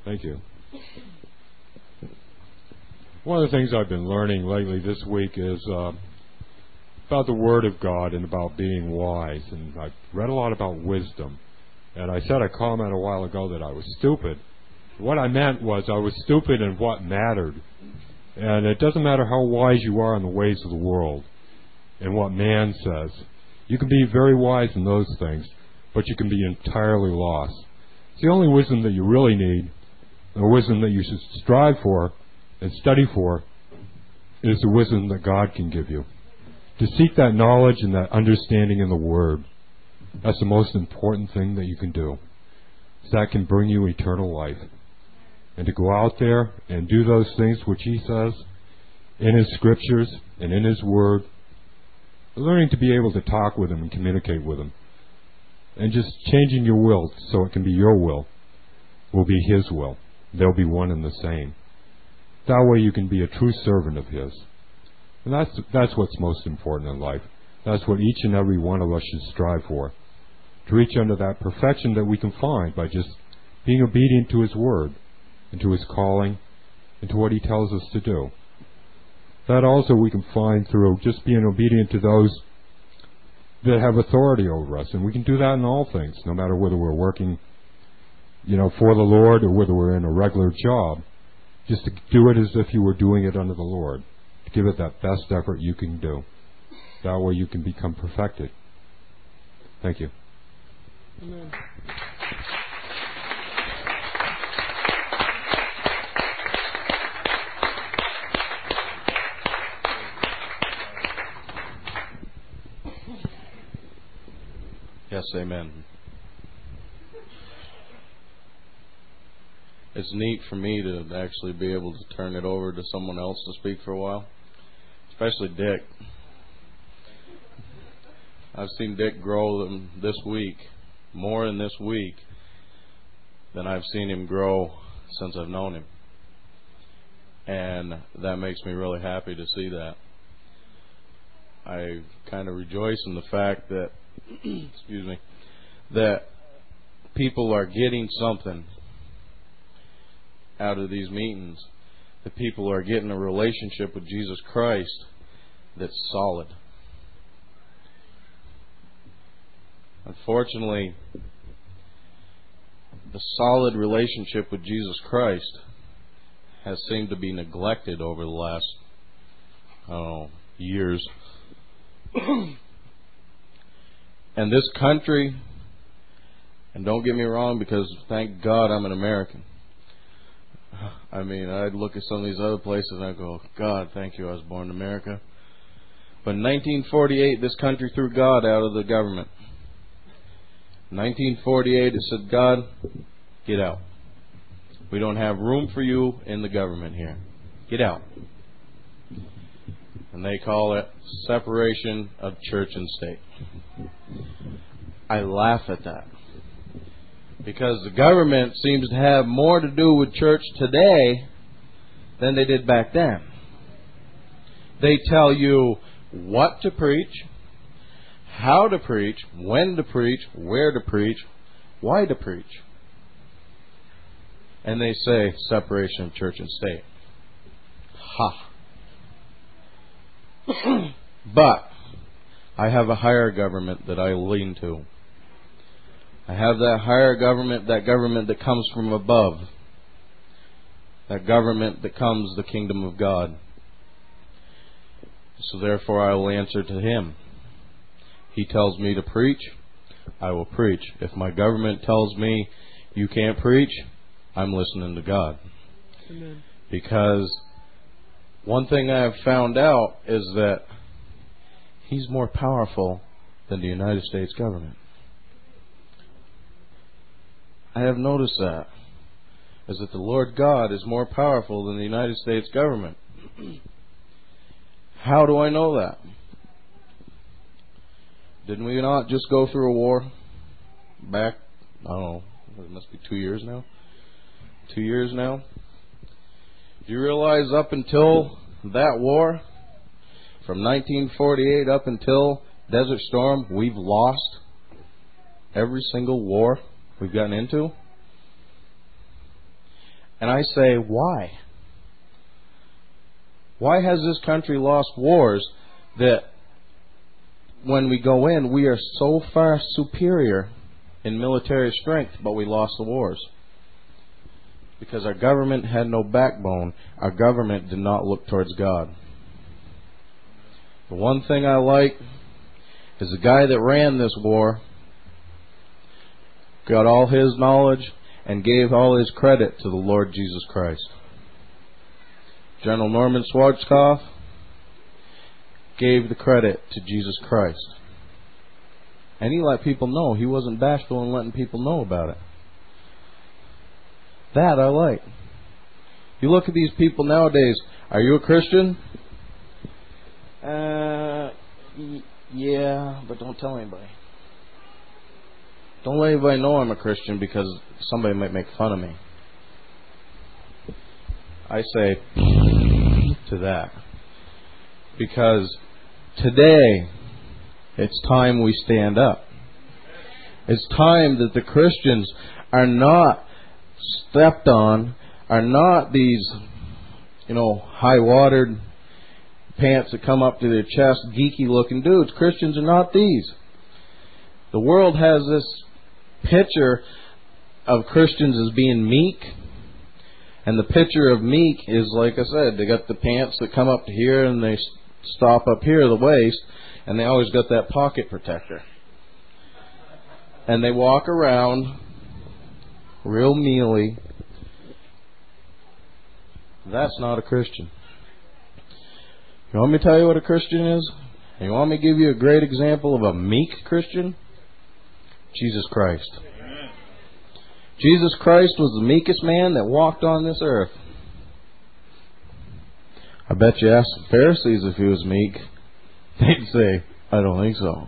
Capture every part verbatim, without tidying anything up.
Thank you. One of the things I've been learning lately this week is uh, about the Word of God and about being wise. And I've read a lot about wisdom. And I said a comment a while ago that I was stupid. What I meant was I was stupid in what mattered. And it doesn't matter how wise you are in the ways of the world and what man says. You can be very wise in those things, but you can be entirely lost. It's the only wisdom that you really need, the wisdom that you should strive for and study for, is the wisdom that God can give you. To seek that knowledge and that understanding in the Word, that's the most important thing that you can do. That can bring you eternal life. And to go out there and do those things which He says in His Scriptures and in His Word, learning to be able to talk with Him and communicate with Him, and just changing your will so it can be your will, will be His will. They'll be one and the same. That way you can be a true servant of His. And that's, that's what's most important in life. That's what each and every one of us should strive for. To reach under that perfection that we can find by just being obedient to His Word and to His calling and to what He tells us to do. That also we can find through just being obedient to those that have authority over us. And we can do that in all things, no matter whether we're working, you know, for the Lord or whether we're in a regular job. Just to do it as if you were doing it under the Lord. To give it that best effort you can do. That way you can become perfected. Thank you. Amen. Yes, amen. It's neat for me to actually be able to turn it over to someone else to speak for a while, especially Dick. I've seen Dick grow this week, more in this week than I've seen him grow since I've known him. And that makes me really happy to see that. I kind of rejoice in the fact that, excuse me, that people are getting something out of these meetings. That people are getting a relationship with Jesus Christ that's solid. Unfortunately, the solid relationship with Jesus Christ has seemed to be neglected over the last, I don't know, years. And this country, and don't get me wrong, because thank God I'm an American. I mean, I'd look at some of these other places and I'd go, God, thank you, I was born in America. But in nineteen forty-eight, this country threw God out of the government. nineteen forty-eight, it said, God, get out. We don't have room for you in the government here. Get out. And they call it separation of church and state. I laugh at that. Because the government seems to have more to do with church today than they did back then. They tell you what to preach, how to preach, when to preach, where to preach, why to preach. And they say separation of church and state. Ha! But I have a higher government that I lean to. I have that higher government, that government that comes from above. That government that comes the kingdom of God. So therefore I will answer to Him. He tells me to preach, I will preach. If my government tells me you can't preach, I'm listening to God. Amen. Because one thing I have found out is that He's more powerful than the United States government. I have noticed that. Is that the Lord God is more powerful than the United States government. How do I know that? Didn't we not just go through a war back, I don't know, it must be two years now? Two years now? Do you realize up until that war, from nineteen forty-eight up until Desert Storm, we've lost every single war we've gotten into? And I say, why? Why has this country lost wars that when we go in, we are so far superior in military strength, but we lost the wars? Because our government had no backbone. Our government did not look towards God. The one thing I like is the guy that ran this war got all his knowledge and gave all his credit to the Lord Jesus Christ. General Norman Schwarzkopf gave the credit to Jesus Christ. And he let people know. He wasn't bashful in letting people know about it. That I like. You look at these people nowadays. Are you a Christian? Uh, y- yeah, but don't tell anybody. Don't let anybody know I'm a Christian because somebody might make fun of me. I say to that. Because today, it's time we stand up. It's time that the Christians are not stepped on, are not these, you know, high-watered pants that come up to their chest, geeky-looking dudes. Christians are not these. The world has this picture of Christians as being meek, and the picture of meek is, like I said, they got the pants that come up to here and they stop up here, the waist, and they always got that pocket protector. And they walk around real mealy. That's not a Christian. You want me to tell you what a Christian is? You want me to give you a great example of a meek Christian? Jesus Christ. Amen. Jesus Christ was the meekest man that walked on this earth. I bet you ask the Pharisees if he was meek, they'd say, I don't think so.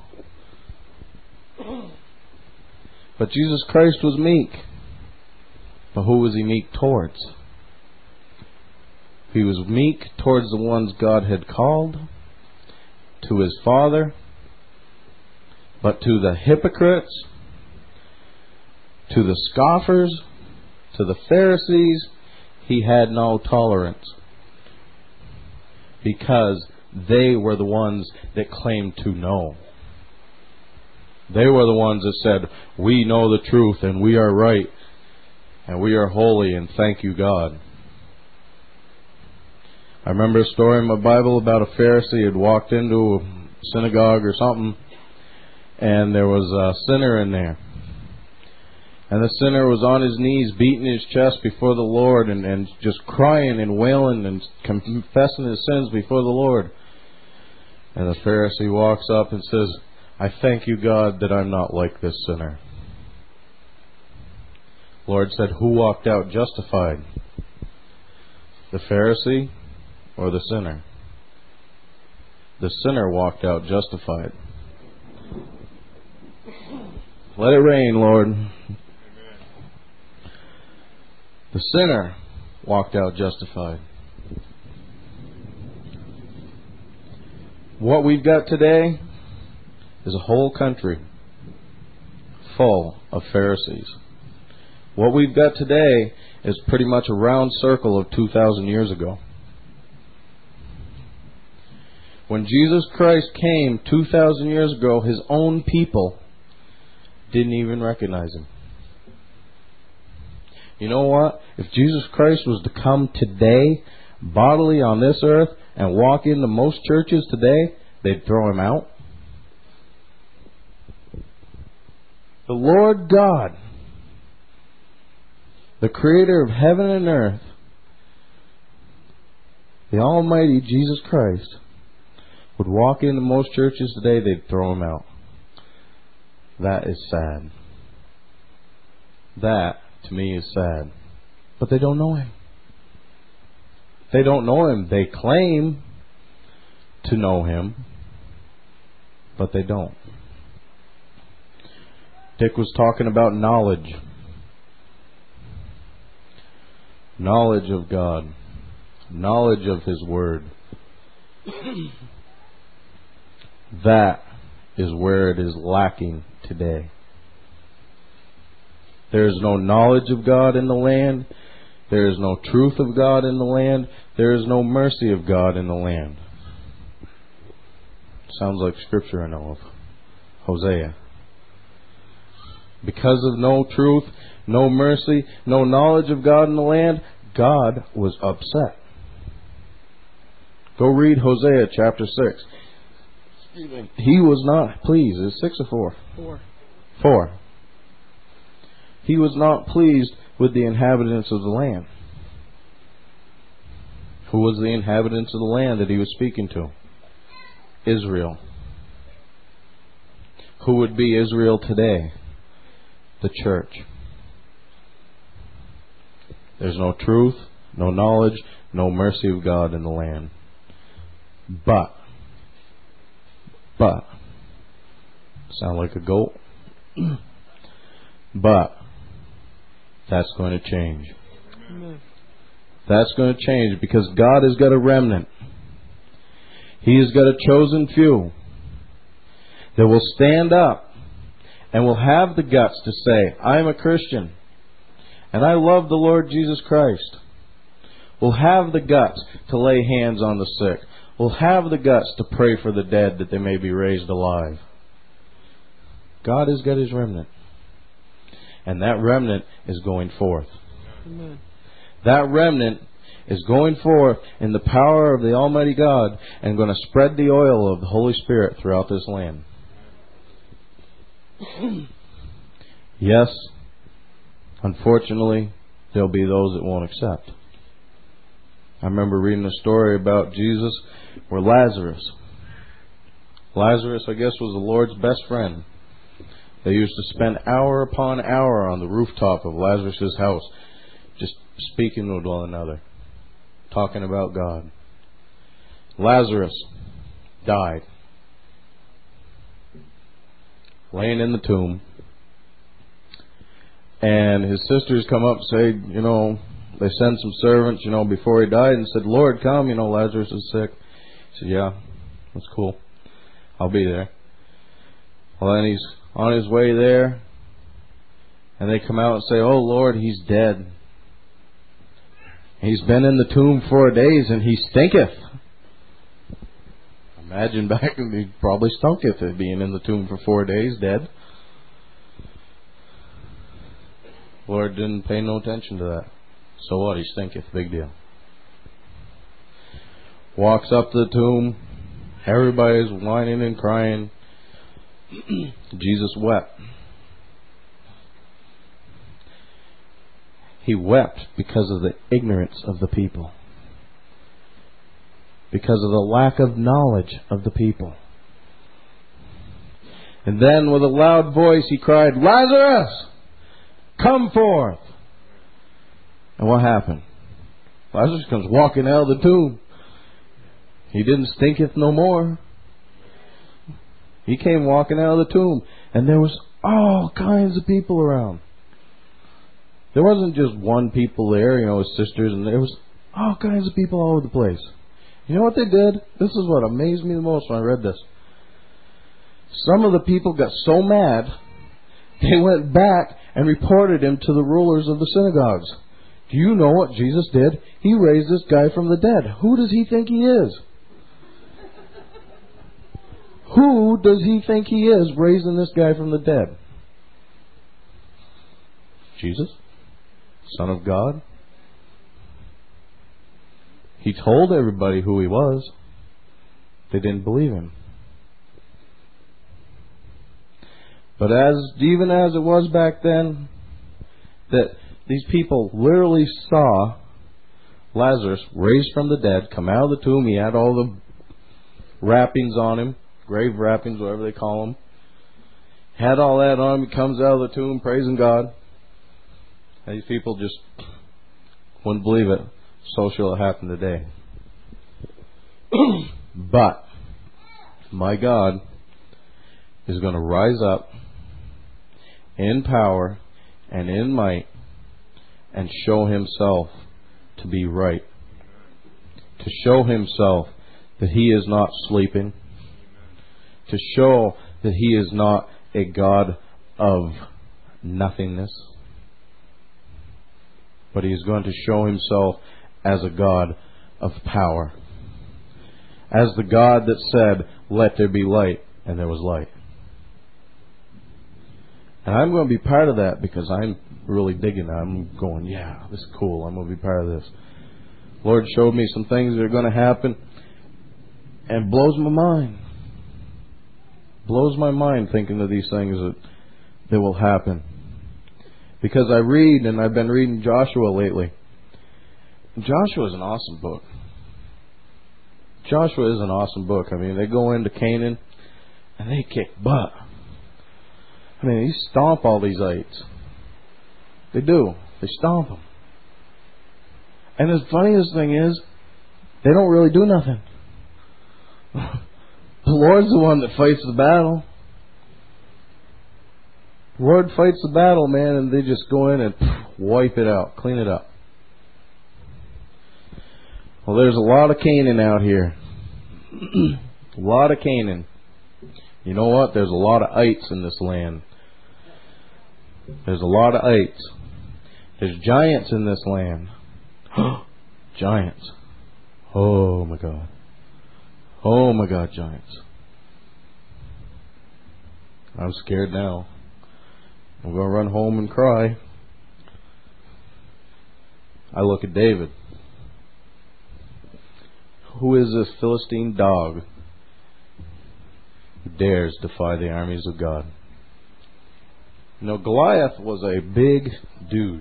But Jesus Christ was meek. But who was he meek towards? He was meek towards the ones God had called, to his Father, but to the hypocrites, to the scoffers, to the Pharisees, he had no tolerance. Because they were the ones that claimed to know. They were the ones that said, we know the truth and we are right and we are holy and thank you, God. I remember a story in my Bible about a Pharisee who had walked into a synagogue or something, and there was a sinner in there. And the sinner was on his knees, beating his chest before the Lord, and, and just crying and wailing and confessing his sins before the Lord. And the Pharisee walks up and says, I thank you, God, that I'm not like this sinner. The Lord said, who walked out justified? The Pharisee or the sinner? The sinner walked out justified. Let it rain, Lord. Amen. The sinner walked out justified. What we've got today is a whole country full of Pharisees. What we've got today is pretty much a round circle of two thousand years ago. When Jesus Christ came two thousand years ago, his own people didn't even recognize him. You know what? If Jesus Christ was to come today, bodily on this earth, and walk into most churches today, they'd throw him out. The Lord God, the creator of heaven and earth, the Almighty Jesus Christ, would walk into most churches today, they'd throw him out. That is sad. That, to me, is sad. But they don't know him. They don't know him. They claim to know him, but they don't. Dick was talking about knowledge. Knowledge of God. Knowledge of his word. That is where it is lacking today. There is no knowledge of God in the land, There is no truth of God in the land. There is no mercy of God in the land. Sounds like scripture I know of. Hosea. Because of no truth, no mercy, no knowledge of God in the land, God was upset. Go read Hosea chapter six. He was not pleased. Is it six or four? Four. Four. He was not pleased with the inhabitants of the land. Who was the inhabitants of the land that he was speaking to? Israel. Who would be Israel today? The church. There's no truth, no knowledge, no mercy of God in the land. But, but, sound like a goat? But, that's going to change. Amen. That's going to change because God has got a remnant. He has got a chosen few that will stand up and will have the guts to say, I'm a Christian and I love the Lord Jesus Christ. Will have the guts to lay hands on the sick. Will have the guts to pray for the dead that they may be raised alive. God has got His remnant. And that remnant is going forth. Amen. That remnant is going forth in the power of the Almighty God and going to spread the oil of the Holy Spirit throughout this land. Yes, unfortunately, there'll be those that won't accept. I remember reading a story about Jesus where Lazarus, Lazarus, I guess, was the Lord's best friend. They used to spend hour upon hour on the rooftop of Lazarus' house, just speaking with one another, talking about God. Lazarus died, laying in the tomb, and his sisters come up and say, you know, they send some servants, you know, before he died and said, Lord, come, you know, Lazarus is sick. He said, yeah, that's cool. I'll be there. Well, then he's on his way there, and they come out and say, oh, Lord, he's dead. He's been in the tomb four days, and he stinketh. Imagine back, he probably stunketh at being in the tomb for four days, dead. Lord didn't pay no attention to that. So what? He stinketh. Big deal. Walks up to the tomb. Everybody's whining and crying. Jesus wept. He wept because of the ignorance of the people. Because of the lack of knowledge of the people. And then with a loud voice he cried, Lazarus, come forth. And what happened? Lazarus comes walking out of the tomb. He didn't stinketh no more. He came walking out of the tomb. And there was all kinds of people around. There wasn't just one people there, you know, his sisters, and there was all kinds of people all over the place. You know what they did? This is what amazed me the most when I read this. Some of the people got so mad, they went back and reported him to the rulers of the synagogues. Do you know what Jesus did? He raised this guy from the dead. Who does he think he is? Who does he think he is raising this guy from the dead? Jesus? Son of God? He told everybody who he was. They didn't believe him. But as even as it was back then, that these people literally saw Lazarus raised from the dead, come out of the tomb. He had all the wrappings on him, grave wrappings, whatever they call them. Had all that on him. He comes out of the tomb praising God. And these people just wouldn't believe it. So shall it happen today. But my God is going to rise up in power and in might and show himself to be right. To show himself that he is not sleeping. To show that he is not a God of nothingness. but He is going to show Himself as a God of power. As the God that said, "Let there be light," and there was light. And I'm going to be part of that because I'm really digging it. I'm going, yeah, this is cool. I'm going to be part of this. Lord showed me some things that are going to happen, and blows my mind. Blows my mind thinking of these things that, that will happen. Because I read, and I've been reading Joshua lately. Joshua is an awesome book. Joshua is an awesome book. I mean, they go into Canaan, and they kick butt. I mean, they stomp all these ites. They do. They stomp them. And the funniest thing is, they don't really do nothing. The Lord's the one that fights the battle. The Lord fights the battle, man, and they just go in and wipe it out, clean it up. Well, there's a lot of Canaan out here. A lot of Canaan. You know what? There's a lot of ites in this land. There's a lot of ites. There's giants in this land. Giants. Oh my God. Oh my God, giants. I'm scared now. I'm going to run home and cry. I look at David. Who is this Philistine dog who dares defy the armies of God? You know, Goliath was a big dude.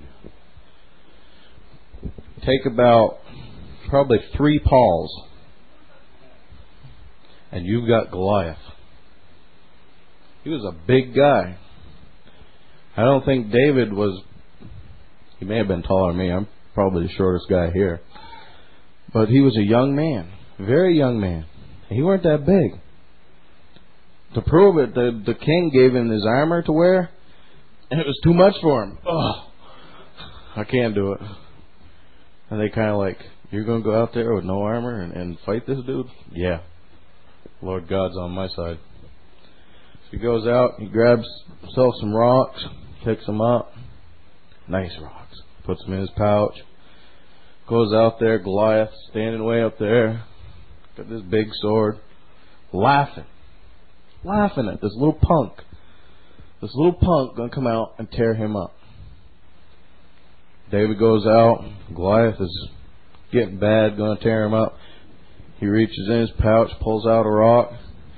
Take about probably three Pauls, and you've got Goliath. He was a big guy. I don't think David was... He may have been taller than me. I'm probably the shortest guy here. But he was a young man. Very young man. He weren't that big. To prove it, the, the king gave him his armor to wear, and it was too much for him. Oh, I can't do it. And they kind of like, you're going to go out there with no armor and, and fight this dude? Yeah. Lord God's on my side. So he goes out, he grabs himself some rocks, picks them up. Nice rocks. Puts them in his pouch. Goes out there, Goliath, standing way up there. Got this big sword. Laughing. Laughing at this little punk. This little punk going to come out and tear him up. David goes out. Goliath is getting bad, going to tear him up. He reaches in his pouch, pulls out a rock.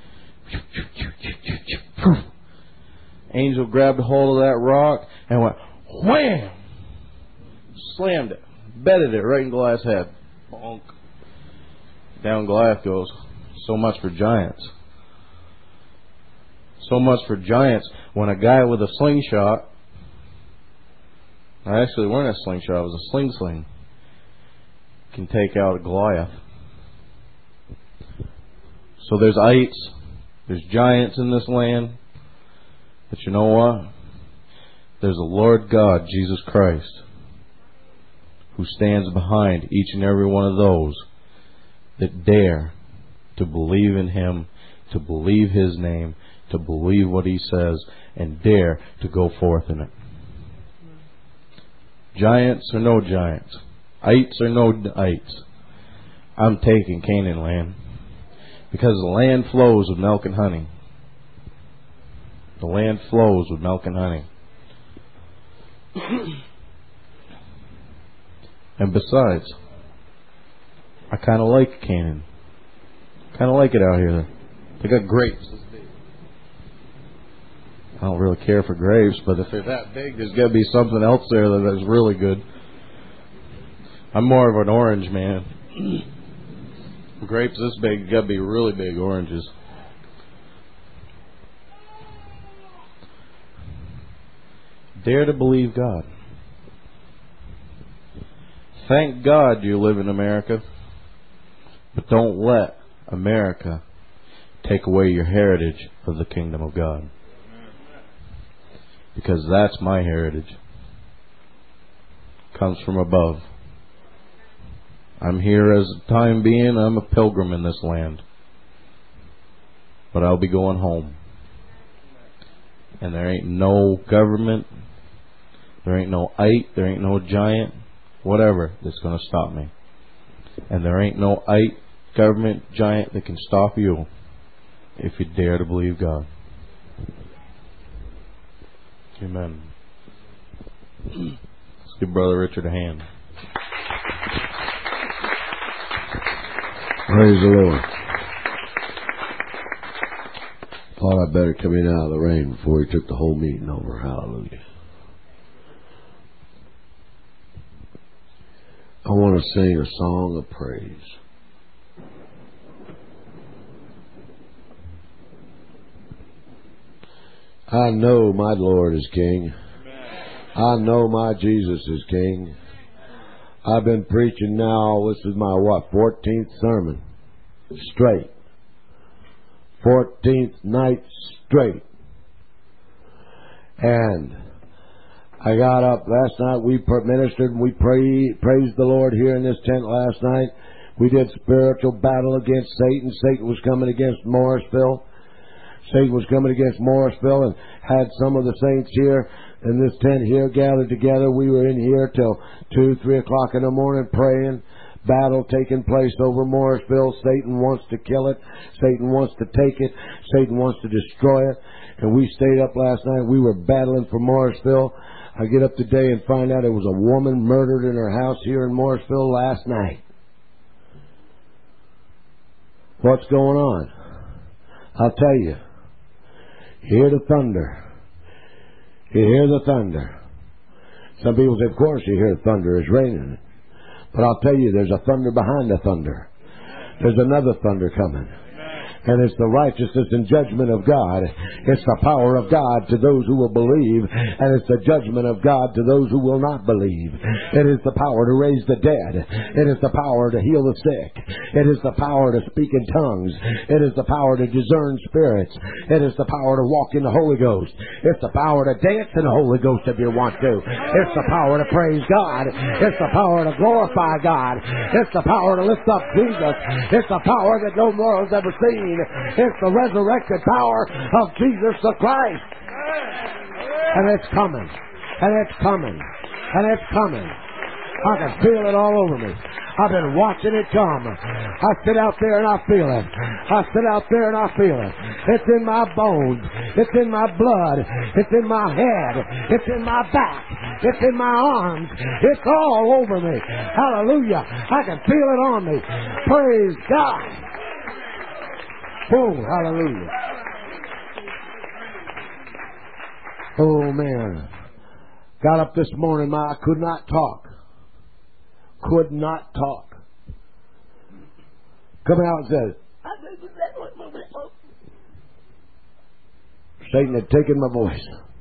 Angel grabbed a hold of that rock and went wham! Slammed it. Bedded it right in Goliath's head. Bonk. Down Goliath goes. So much for giants. So much for giants when a guy with a slingshot, I actually weren't a slingshot, it was a sling sling, can take out a Goliath. So there's ites, there's giants in this land, but you know what? There's a Lord God, Jesus Christ, who stands behind each and every one of those that dare to believe in Him, to believe His name, to believe what He says, and dare to go forth in it. Giants or no giants, ites or no ites, I'm taking Canaan land, because the land flows with milk and honey. The land flows with milk and honey. And besides, I kind of like Canaan. Kind of like it out here. They got grapes. I don't really care for grapes, but if they're that big, there's got to be something else there that is really good. I'm more of an orange man. Grapes this big, got to be really big oranges. Dare to believe God. Thank God you live in America, but don't let America take away your heritage of the kingdom of God. Because that's my heritage. Comes from above. I'm here as a time being. I'm a pilgrim in this land. But I'll be going home. And there ain't no government. There ain't no ite. There ain't no giant whatever that's going to stop me. And there ain't no I government giant that can stop you if you dare to believe God. Amen. Let's give Brother Richard a hand. Praise the Lord. Thought I'd better come in out of the rain before he took the whole meeting over. Hallelujah. I want to sing a song of praise. I know my Lord is King. I know my Jesus is King. I've been preaching now, this is my what, fourteenth sermon straight. fourteenth night straight. And I got up last night, we ministered and we pray, praised the Lord here in this tent last night. We did spiritual battle against Satan. Satan was coming against Morrisville. Satan was coming against Morrisville, and had some of the saints here in this tent here gathered together. We were in here till two, three o'clock in the morning praying. Battle taking place over Morrisville. Satan wants to kill it. Satan wants to take it. Satan wants to destroy it. And we stayed up last night. We were battling for Morrisville. I get up today and find out it was a woman murdered in her house here in Morrisville last night. What's going on? I'll tell you. You hear the thunder. You hear the thunder. Some people say, of course you hear thunder. It's raining. But I'll tell you, there's a thunder behind the thunder. There's another thunder coming. And it's the righteousness and judgment of God. It's the power of God to those who will believe. And it's the judgment of God to those who will not believe. It is the power to raise the dead. It is the power to heal the sick. It is the power to speak in tongues. It is the power to discern spirits. It is the power to walk in the Holy Ghost. It's the power to dance in the Holy Ghost if you want to. It's the power to praise God. It's the power to glorify God. It's the power to lift up Jesus. It's the power that no mortal's ever seen. It's the resurrected power of Jesus the Christ. And it's coming. And it's coming. And it's coming. I can feel it all over me. I've been watching it come. I sit out there and I feel it. I sit out there and I feel it. It's in my bones. It's in my blood. It's in my head. It's in my back. It's in my arms. It's all over me. Hallelujah. I can feel it on me. Praise God. Oh, hallelujah. Oh, man. Got up this morning, my, I could not talk. Could not talk. Coming out and said, Satan had taken my voice.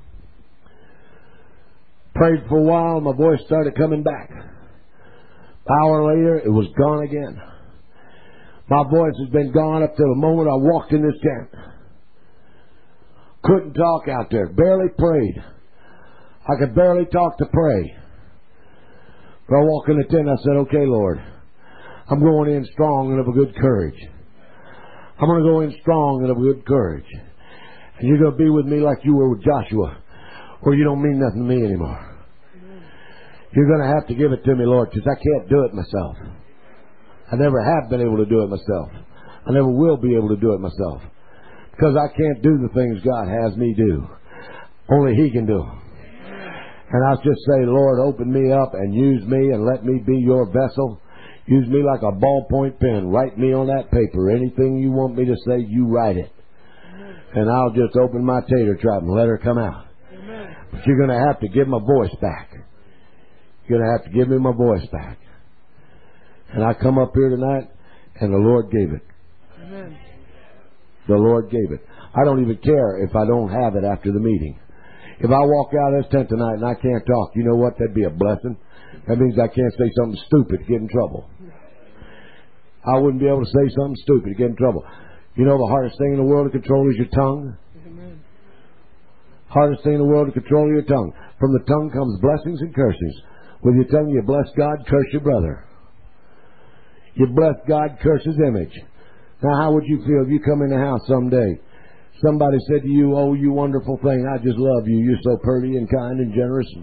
Prayed for a while, my voice started coming back. An hour later, it was gone again. My voice has been gone up till the moment I walked in this tent. Couldn't talk out there. Barely prayed. I could barely talk to pray. But I walked in the tent and I said, okay, Lord, I'm going in strong and of a good courage. I'm going to go in strong and of a good courage. And you're going to be with me like you were with Joshua, where you don't mean nothing to me anymore. You're going to have to give it to me, Lord, because I can't do it myself. I never have been able to do it myself. I never will be able to do it myself. Because I can't do the things God has me do. Only He can do them. And I'll just say, Lord, open me up and use me and let me be your vessel. Use me like a ballpoint pen. Write me on that paper. Anything you want me to say, you write it. And I'll just open my tater trap and let her come out. But you're going to have to give my voice back. You're going to have to give me my voice back. And I come up here tonight, and the Lord gave it. Amen. The Lord gave it. I don't even care if I don't have it after the meeting. If I walk out of this tent tonight and I can't talk, you know what? That'd be a blessing. That means I can't say something stupid to get in trouble. I wouldn't be able to say something stupid to get in trouble. You know the hardest thing in the world to control is your tongue? Amen. Hardest thing in the world to control is your tongue. From the tongue comes blessings and curses. With your tongue you bless God, curse your brother. You bless God, curse His image. Now, how would you feel if you come in the house someday? Somebody said to you, oh, you wonderful thing, I just love you. You're so pretty and kind and generous and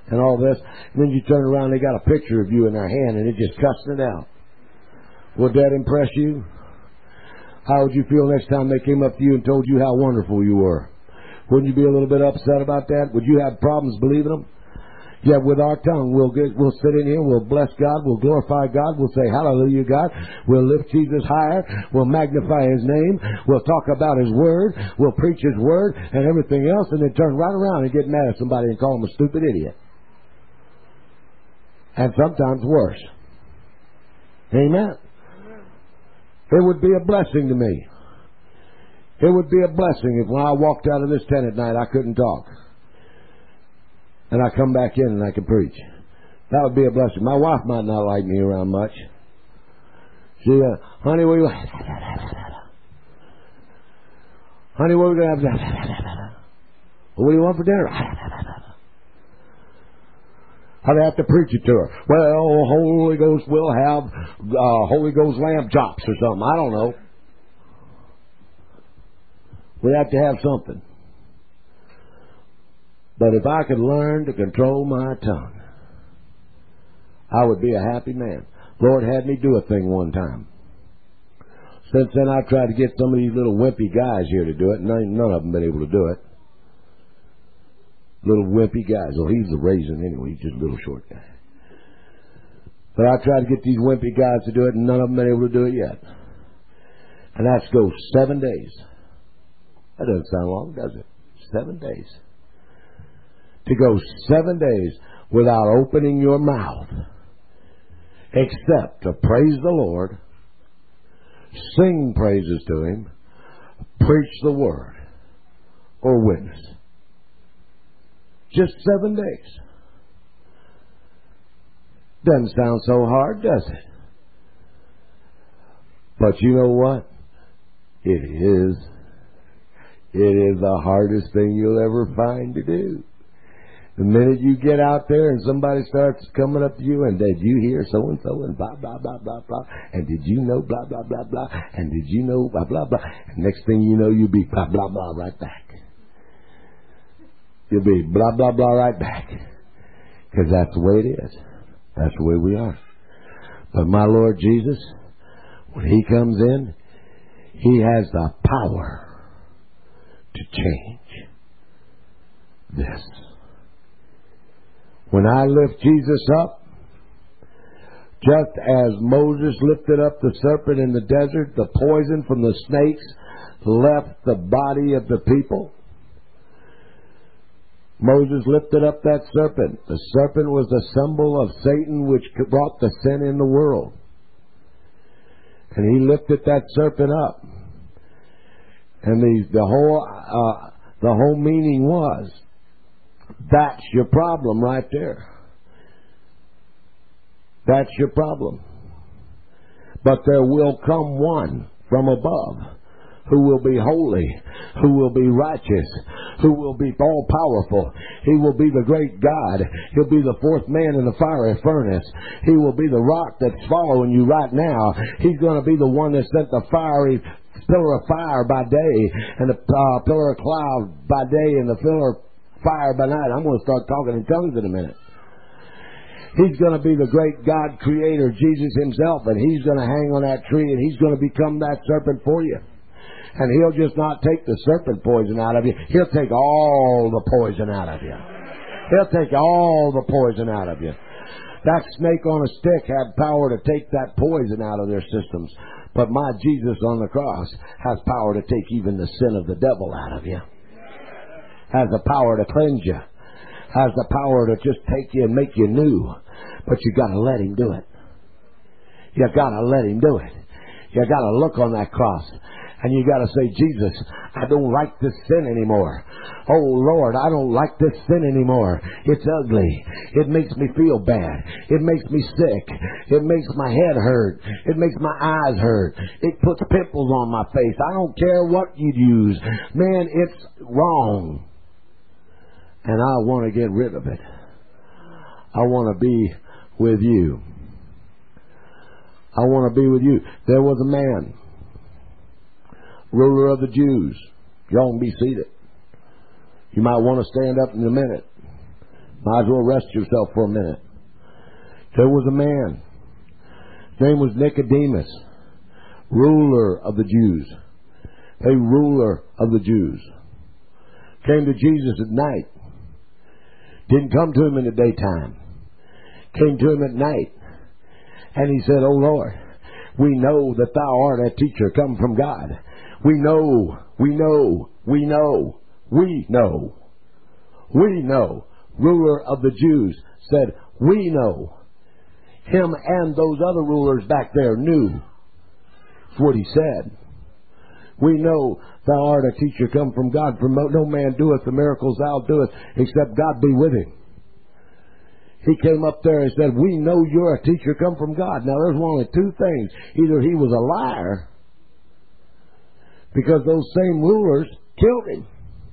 and all this. And then you turn around, they got a picture of you in their hand, and it just cussing it out. Would that impress you? How would you feel next time they came up to you and told you how wonderful you were? Wouldn't you be a little bit upset about that? Would you have problems believing them? Yeah, with our tongue, we'll get, we'll sit in here, we'll bless God, we'll glorify God, we'll say hallelujah, God, we'll lift Jesus higher, we'll magnify His name, we'll talk about His Word, we'll preach His Word and everything else, and then turn right around and get mad at somebody and call them a stupid idiot. And sometimes worse. Amen. It would be a blessing to me. It would be a blessing if when I walked out of this tent at night I couldn't talk. And I come back in and I can preach. That would be a blessing. My wife might not like me around much. She, uh, honey, what are you... Honey, what are we going to have? What do you want for dinner? I'd have to preach it to her. Well, Holy Ghost will have uh, Holy Ghost lamb chops or something. I don't know. We have to have something. But if I could learn to control my tongue, I would be a happy man. Lord had me do a thing one time. Since then, I've tried to get some of these little wimpy guys here to do it, and none of them been able to do it. Little wimpy guys. Well, he's a raisin anyway. He's just a little short guy. But I tried to get these wimpy guys to do it, and none of them been able to do it yet. And that's go seven days. That doesn't sound long, does it? Seven days. To go seven days without opening your mouth, except to praise the Lord, sing praises to Him, preach the Word, or witness. Just seven days. Doesn't sound so hard, does it? But you know what? It is. It is the hardest thing you'll ever find to do. The minute you get out there and somebody starts coming up to you and did you hear so-and-so and blah, blah, blah, blah, blah, and did you know blah, blah, blah, blah, and did you know blah, blah, blah, and next thing you know you'll be blah, blah, blah right back. You'll be blah, blah, blah right back. Because that's the way it is. That's the way we are. But my Lord Jesus, when He comes in, He has the power to change this. When I lift Jesus up, just as Moses lifted up the serpent in the desert, the poison from the snakes left the body of the people. Moses lifted up that serpent. The serpent was the symbol of Satan, which brought the sin in the world. And he lifted that serpent up. And the, the whole uh, the whole meaning was, that's your problem right there. That's your problem. But there will come one from above who will be holy, who will be righteous, who will be all-powerful. He will be the great God. He'll be the fourth man in the fiery furnace. He will be the rock that's following you right now. He's going to be the one that sent the fiery pillar of fire by day and the uh, pillar of cloud by day and the pillar of fire by night. I'm going to start talking in tongues in a minute. He's going to be the great God creator, Jesus Himself, and He's going to hang on that tree and He's going to become that serpent for you. And He'll just not take the serpent poison out of you. He'll take all the poison out of you. He'll take all the poison out of you. That snake on a stick had power to take that poison out of their systems. But my Jesus on the cross has power to take even the sin of the devil out of you. Has the power to cleanse you. Has the power to just take you and make you new. But you got to let Him do it. You got to let Him do it. You got to look on that cross. And you got to say, Jesus, I don't like this sin anymore. Oh, Lord, I don't like this sin anymore. It's ugly. It makes me feel bad. It makes me sick. It makes my head hurt. It makes my eyes hurt. It puts pimples on my face. I don't care what you use. Man, it's wrong. And I want to get rid of it. I want to be with you. I want to be with you. There was a man, ruler of the Jews. Y'all can be seated. You might want to stand up in a minute. Might as well rest yourself for a minute. There was a man. His name was Nicodemus, ruler of the Jews. A ruler of the Jews. Came to Jesus at night. Didn't come to him in the daytime. Came to him at night. And he said, "O Lord, we know that thou art a teacher come from God. We know, we know, we know, we know. We know." Ruler of the Jews said, "We know." Him and those other rulers back there knew. That's what he said. "We know thou art a teacher come from God, for no man doeth the miracles thou doest, except God be with him." He came up there and said, "We know you're a teacher come from God." Now there's only two things. Either he was a liar, because those same rulers killed him.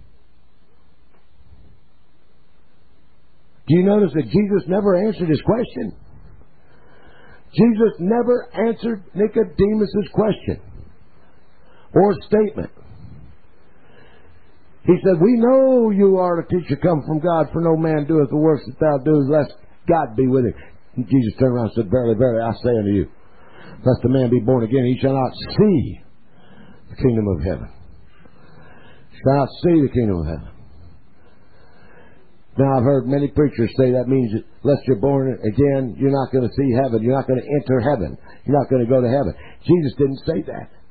Do you notice that Jesus never answered his question? Jesus never answered Nicodemus' question or statement. He said, "We know you are a teacher come from God, for no man doeth the works that thou doest, lest God be with him." And Jesus turned around and said, "Verily, verily, I say unto you, lest a man be born again, he shall not see the kingdom of heaven." He shall not see the kingdom of heaven. Now, I've heard many preachers say that means that unless you're born again, you're not going to see heaven. You're not going to enter heaven. You're not going to go to heaven. Jesus didn't say that.